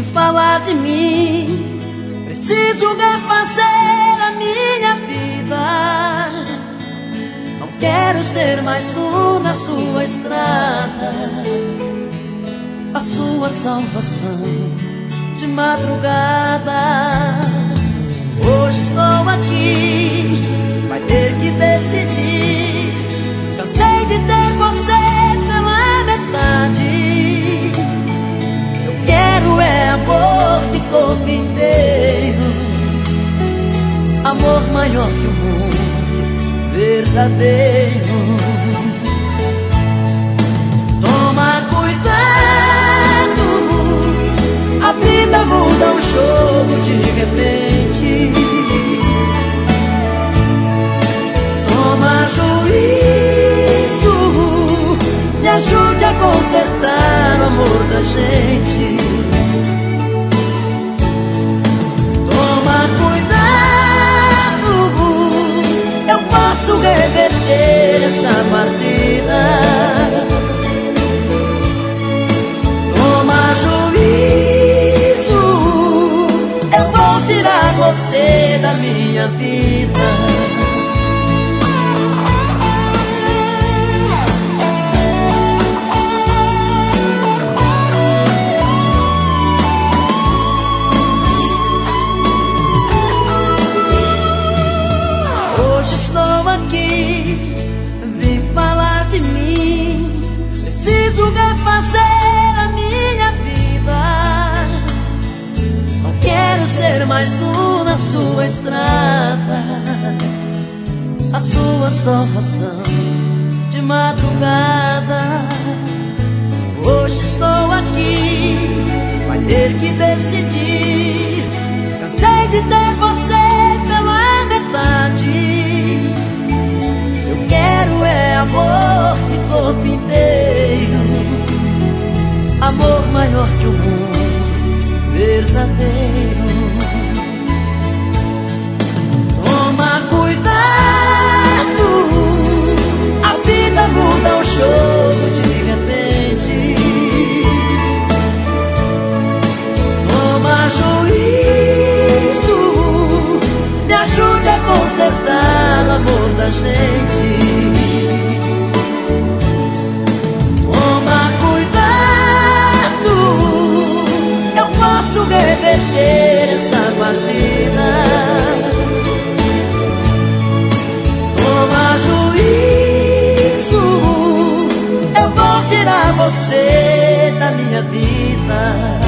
falar de mim. Preciso refazer a minha vida. Não quero ser mais um na sua estrada. A sua salvação de madrugada. Hoje estou aqui, vai ter que decidir. Cansei de ter você pela metade. Eu quero é amor de corpo inteiro, amor maior que o mundo, verdadeiro. Toma cuidado, a vida muda um jogo de repente. Toma juízo, me ajude a consertar o amor da gente. Toma cuidado, eu posso reverter essa partida. Toma juízo, eu vou tirar você da minha vida. Estou aqui, vim falar de mim. Preciso refazer a minha vida. Não quero ser mais um na sua estrada. A sua salvação de madrugada. Hoje estou aqui, vai ter que decidir. Cansei de ter você pela metade. Quero é amor de corpo inteiro, amor maior que o mundo, verdadeiro. Toma cuidado, a vida muda um jogo de repente. Toma juízo, me ajude a consertar o amor da gente. Toma cuidado, eu posso reverter essa partida. Toma juízo, eu vou tirar você da minha vida.